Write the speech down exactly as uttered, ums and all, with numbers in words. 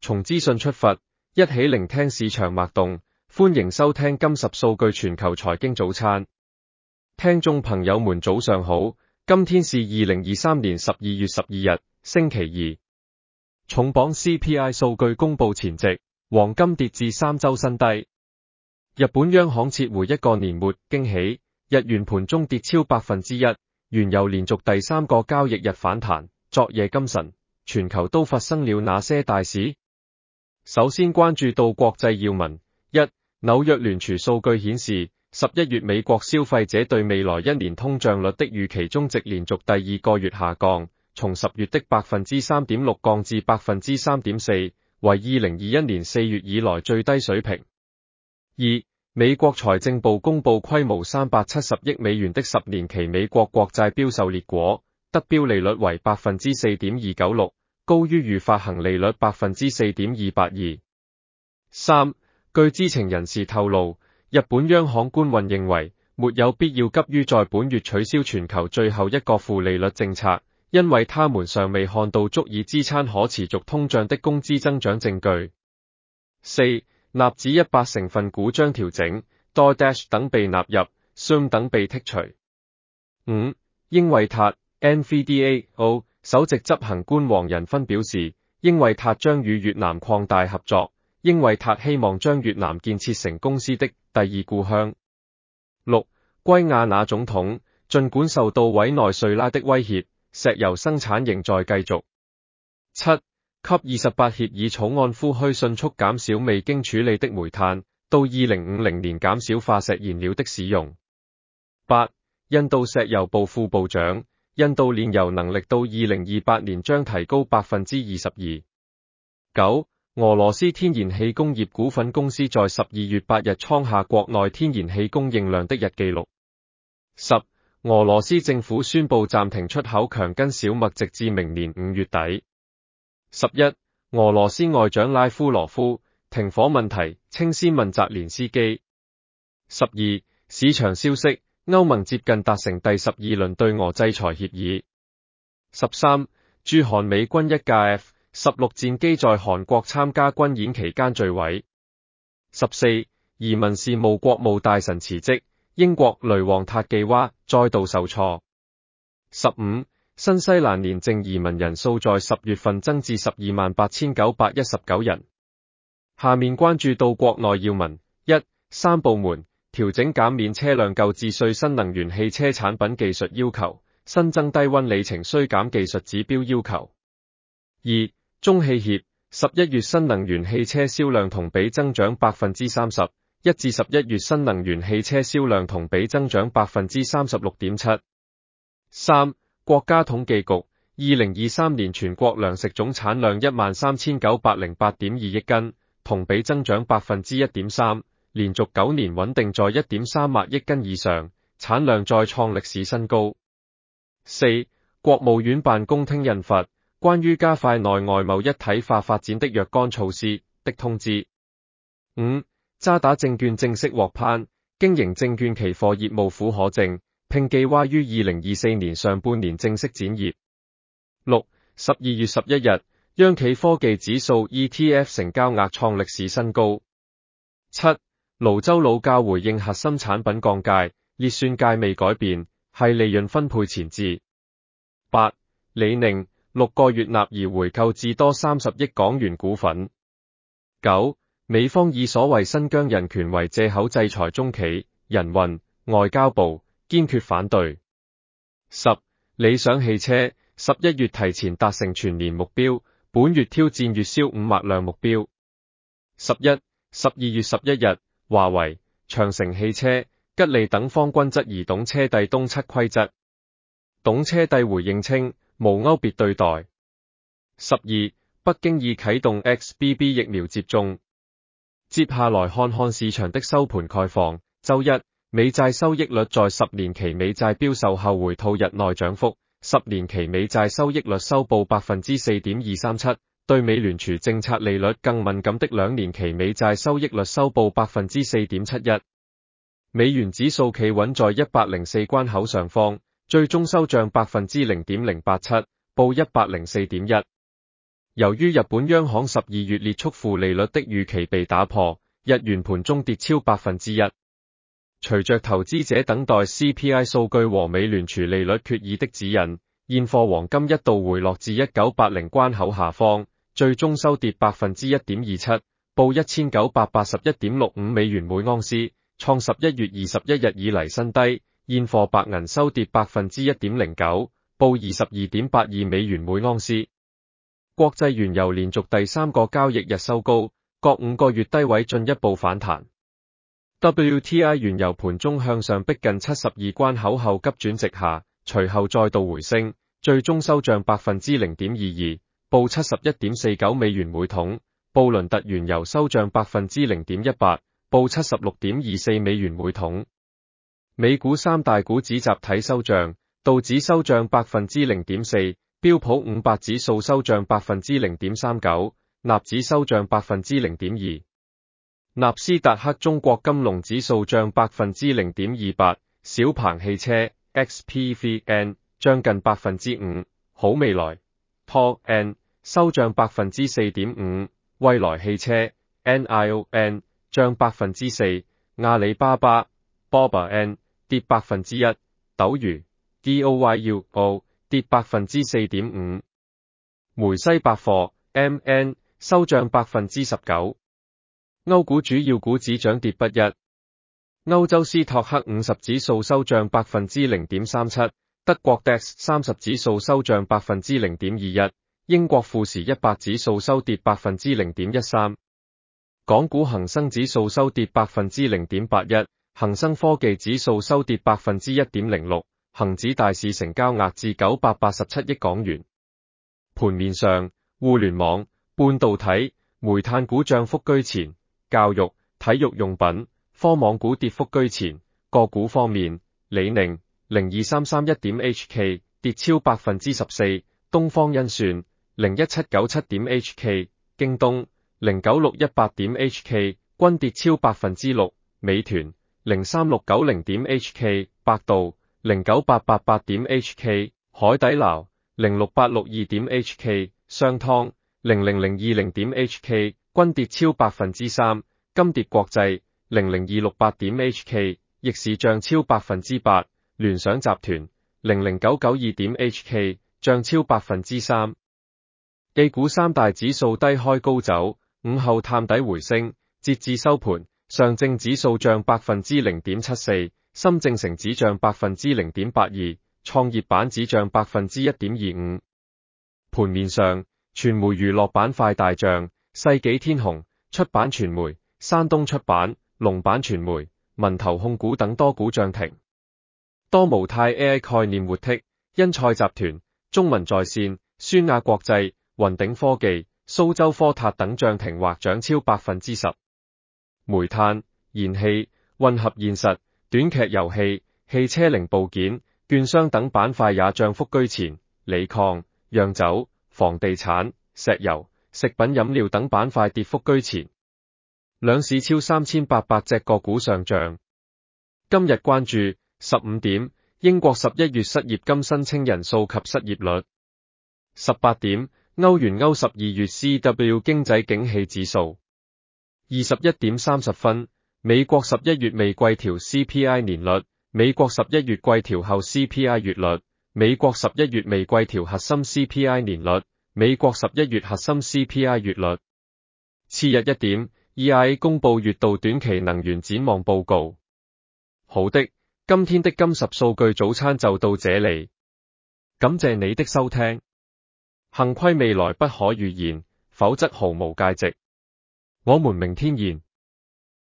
從資訊出發，一起聆聽市場脈動。歡迎收聽今十數據全球財經早餐。聽眾朋友們早上好，今天是二零二三年十二月十二日，星期二。重磅 C P I 數據公布前夕，黃金跌至三周新低。日本央行撤回一個年末驚喜，日元盤中跌超百分之一，原油連續第三個交易日反彈。昨夜今晨，全球都發生了哪些大事？首先關注到國際要聞。一、紐約聯儲數據顯示，十一月美國消費者對未來一年通脹率的預期終值連續第二個月下降，從十月的百分之三點六降至百分之三點四，為二零二一年四月以來最低水平。二、美國財政部公布規模三百七十億美元的十年期美國國債標售烈果，得標利率為百分之四點二九六，高於預發行利率百分之四點二八二。三、據知情人士透露，日本央行官員認為沒有必要急於在本月取消全球最後一個負利率政策，因為他們尚未看到足以支撐可持續通脹的工資增長證據。四、納指一百成分股將調整 ，DoorDash 等被納入 ，Zoom 等被剔除。五、英偉達 N V D A O 首席執行官黃仁勳表示，英偉達將與越南擴大合作。英偉達希望將越南建設成公司的第二故鄉。六、圭亞那總統，儘管受到委內瑞拉的威脅，石油生產仍在繼續。七、給二十八協議草案呼籲迅速減少未經處理的煤炭，到二零五零年減少化石燃料的使用。八、印度石油部副部長，印度煉油能力到二零二八年將提高百分之二十二。九、俄羅斯天然氣工業股份公司在十二月八日創下國內天然氣供應量的日紀錄。十、俄羅斯政府宣布暫停出口強根小麥直至明年五月底。十一、俄羅斯外長拉夫羅夫，停火問題，稱先問澤連斯基。十二、市場消息，歐盟接近達成第十二輪對俄制裁協議。十三、駐韓美軍一架 F 十六戰機在韓國參加軍演期間墜毀。十四、移民事務國務大臣辭職，英國雷王塔季娃再度受挫。十五、新西蘭年淨移民人數在十月份增至十二萬八千九百一十九人。下面關注到國內要聞。一、三部門調整減免車輛購置稅新能源汽車產品技術要求，新增低溫里程衰減技術指標要求。二、中汽協十一月新能源汽車銷量同比增長百分之三十一至十一月新能源汽車銷量同比增長百分之三十六點七。三、國家統計局二零二三年全國糧食總產量一萬三千九百零八點二億斤，同比增長百分之一點三，連續九年穩定在一點三萬億斤以上，產量再創歷史新高。四、國務院辦公廳印發關於加快內外貿一體化發展的若干措施的通知。五、渣打證券正式獲頒經營證券期貨業務許可證，並計劃於二零二四年上半年正式展業。六、十二月十一日，央企科技指數 E T F 成交額創歷史新高。七、瀘州老窖回應核心產品降價，列算價未改變，係利潤分配前置。八、李寧六個月納而回購至多三十億港元股份。九、美方以所謂新疆人權為借口制裁中企人運，外交部堅決反對。十、理想汽車十一月提前達成全年目標，本月挑戰月銷五萬輛目標。十一、十二月十一日，華為、長城汽車、吉利等方均質疑懂車帝東七規則。懂車帝回應稱，無勾別對待。十二、北京已啟動 X B B 疫苗接種。接下來看看市場的收盤概況。周一，美債收益率在十年期美債標售後回吐日內漲幅，十年期美債收益率收報百分之四點二三七，對美聯儲政策利率更敏感的兩年期美債收益率收報百分之四點七一。美元指數企穩在一百零四關口上方，最終收漲百分之零點零八七，報一百零四點一。 由於日本央行十二月列速負利率的預期被打破，日元盤中跌超百分之一。隨着投資者等待 C P I 數據和美聯儲利率決議的指引，現貨黃金一度回落至一九八零關口下方，最終收跌百分之一點二七，報一千九百八十一點六五美元每盎司，創十一月二十一日以嚟新低。現貨白銀收跌百分之一點零九，報二十二點八二美元每盎司。國際原油連續第三個交易日收高，各五個月低位進一步反彈。W T I 原油盤中向上逼近七十二關口後急轉直下，隨後再度回升，最終收漲百分之零點二二，報七十一點四九美元每桶。布倫特原油收漲百分之零點一八，報七十六點二四美元每桶。美股三大股指集體收漲，道指收漲百分之零點四，標普五百指數收漲百分之零點三九，納指收漲百分之零點二。納斯達克中國金龍指數漲百分之零點二八，小鵬汽車 X P V N 漲近百分之五，好未來 P O N 收漲百分之四點五，蔚來汽車 N I O N 漲百分之四，阿里巴巴 B O B A N 跌百分之一，斗魚 D O Y U O 跌百分之四點五，梅西百貨 M N 收漲百分之十九。歐股主要股指漲跌不一，歐洲斯托克五十指數收漲百分之零點三七，德國 D A X 三十指數收漲百分之零點二一，英國富時一百指數收跌百分之零點一三，港股恒生指數收跌百分之零點八一，恒生科技指數收跌百分之一點零六，恒指大市成交額至九百八十七億港元。盤面上，互聯網、半導體、煤炭股漲幅居前。教育、體育用品、科網股跌幅居前。個股方面，李寧零二三三一點 H K 跌超百分之十四，東方甄選零一七九七點 H K， 京東零九六一八點 H K 均跌超百分之六，美團零三六九零點 H K， 百度零九八八八點 H K， 海底撈零六八六二點 H K， 商湯零零零二零點 H K。均跌超百分之三，金蝶國際零零二六八點 H K， 逆市漲超百分之八，聯想集團零零九九二點 H K， 漲超百分之三。A 股三大指數低開高走，午後探底回升，截至收盤，上證指數漲百分之零點七四，深證成指漲百分之零點八二，創業板指漲百分之一點二五。盤面上，傳媒娛樂板塊大漲。世紀天虹、出版傳媒、山東出版、龍版傳媒、文投控股等多股漲停。多模態 A I 概念活剔、因賽集團、中文在線、宣亞國際、雲頂科技、蘇州科塔等漲停或漲超百分之十。煤炭、燃氣、混合現實、短劇遊戲、汽車零部件、券商等板塊也漲幅居前。鋰礦、釀酒、房地產、石油、食品飲料等板塊跌幅居前，兩市超三千八百隻個股上漲。今日關注十五點，英國十一月失業金申請人數及失業率。十八點，歐元歐十二月 C W 經濟景氣指數。二十一點三十分，美國十一月未季調 C P I 年率，美國十一月季調後 C P I 月率，美國十一月未季調核心 C P I 年率。美國十一月核心 C P I 月率。次日一點 ，E I A 公布月度短期能源展望報告。好的，今天的金十數據早餐就到這裡，感謝你的收聽。幸虧未來不可預言，否則毫無價值。我們明天見。